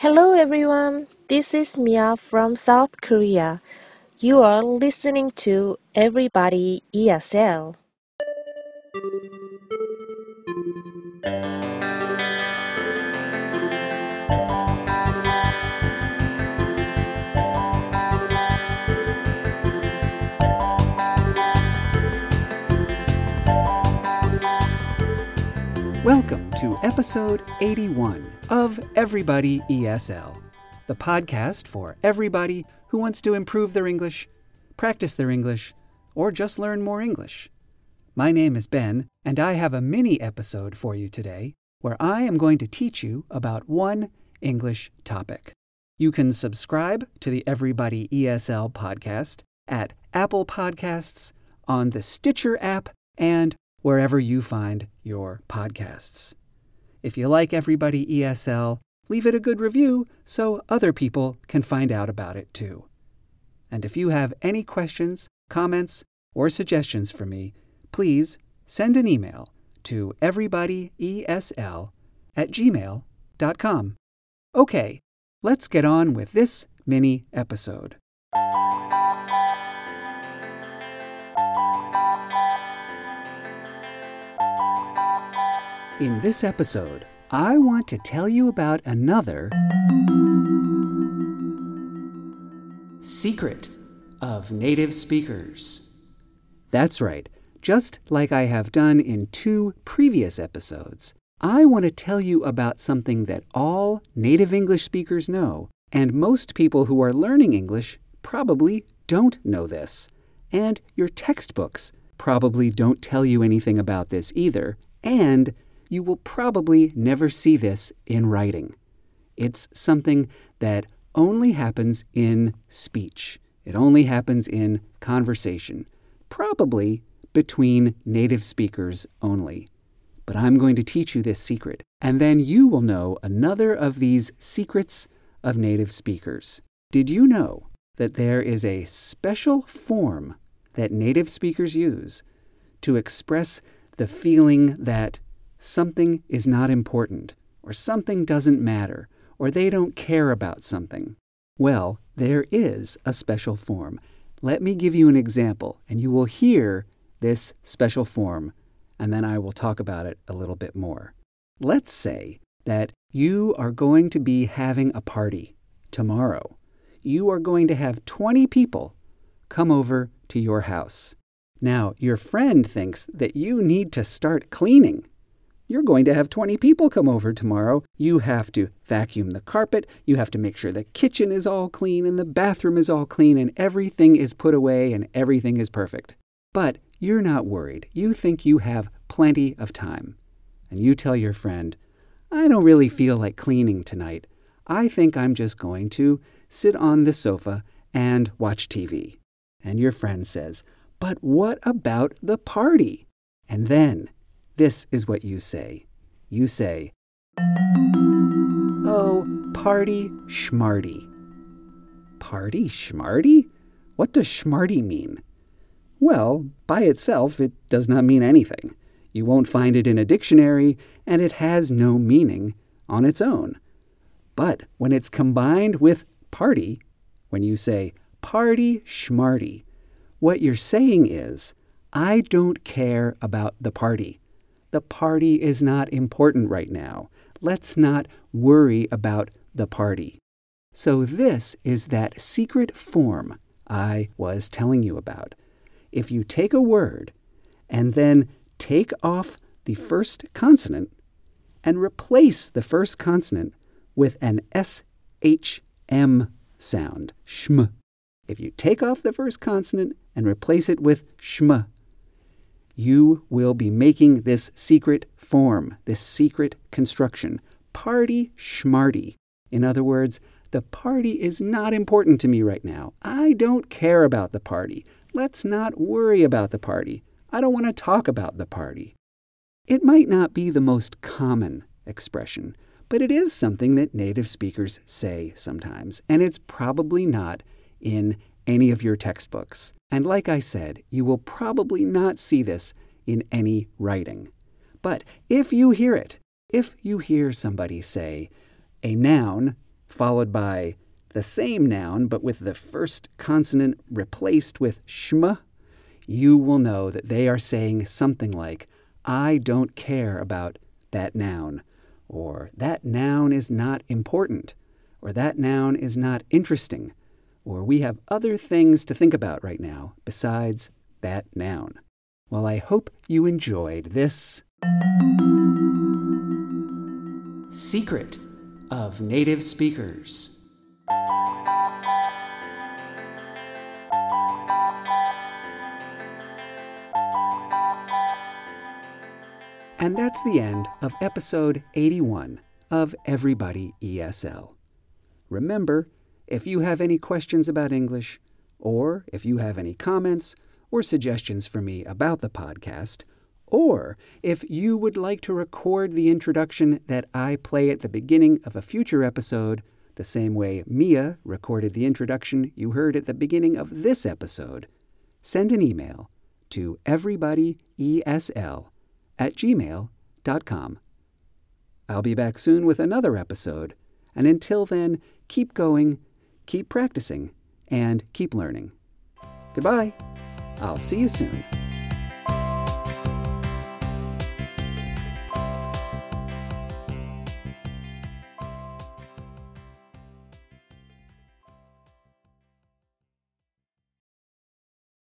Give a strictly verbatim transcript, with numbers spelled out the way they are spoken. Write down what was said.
Hello everyone, this is Mia from South Korea. You are listening to Everybody E S L. Welcome to episode eighty-one of Everybody E S L, the podcast for everybody who wants to improve their English, practice their English, or just learn more English. My name is Ben, and I have a mini episode for you today where I am going to teach you about one English topic. You can subscribe to the Everybody E S L podcast at Apple Podcasts, on the Stitcher app, and wherever you find your podcasts. If you like Everybody E S L, leave it a good review so other people can find out about it too. And if you have any questions, comments, or suggestions for me, please send an email to everybodyesl at gmail dot com. Okay, let's get on with this mini episode. In this episode, I want to tell you about another secret of native speakers. That's right. Just like I have done in two previous episodes, I want to tell you about something that all native English speakers know, and most people who are learning English probably don't know this. And your textbooks probably don't tell you anything about this either, and you will probably never see this in writing. It's something that only happens in speech. It only happens in conversation, probably between native speakers only. But I'm going to teach you this secret, and then you will know another of these secrets of native speakers. Did you know that there is a special form that native speakers use to express the feeling that something is not important, or something doesn't matter, or they don't care about something? Well, there is a special form. Let me give you an example, and you will hear this special form, and then I will talk about it a little bit more. Let's say that you are going to be having a party tomorrow. You are going to have twenty people come over to your house. Now, your friend thinks that you need to start cleaning. You're going to have twenty people come over tomorrow. You have to vacuum the carpet. You have to make sure the kitchen is all clean and the bathroom is all clean and everything is put away and everything is perfect. But you're not worried. You think you have plenty of time. And you tell your friend, I don't really feel like cleaning tonight. I think I'm just going to sit on the sofa and watch T V. And your friend says, but what about the party? And then this is what you say. You say, oh, party schmarty. Party schmarty? What does schmarty mean? Well, by itself, it does not mean anything. You won't find it in a dictionary, and it has no meaning on its own. But when it's combined with party, when you say party schmarty, what you're saying is, I don't care about the party. The party is not important right now. Let's not worry about the party. So this is that secret form I was telling you about. If you take a word and then take off the first consonant and replace the first consonant with an S H M sound, shm. If you take off the first consonant and replace it with shm, you will be making this secret form, this secret construction, party schmarty. In other words, the party is not important to me right now. I don't care about the party. Let's not worry about the party. I don't want to talk about the party. It might not be the most common expression, but it is something that native speakers say sometimes, and it's probably not in any of your textbooks. And like I said, you will probably not see this in any writing. But if you hear it, if you hear somebody say a noun followed by the same noun but with the first consonant replaced with shma, you will know that they are saying something like, I don't care about that noun, or that noun is not important, or that noun is not interesting, or we have other things to think about right now besides that noun. Well, I hope you enjoyed this Secret of Native Speakers. And that's the end of episode eighty-one of Everybody E S L. Remember, if you have any questions about English, or if you have any comments or suggestions for me about the podcast, or if you would like to record the introduction that I play at the beginning of a future episode, the same way Mia recorded the introduction you heard at the beginning of this episode, send an email to everybodyesl at gmail dot com. I'll be back soon with another episode, and until then, keep going, keep practicing, and keep learning. Goodbye. I'll see you soon.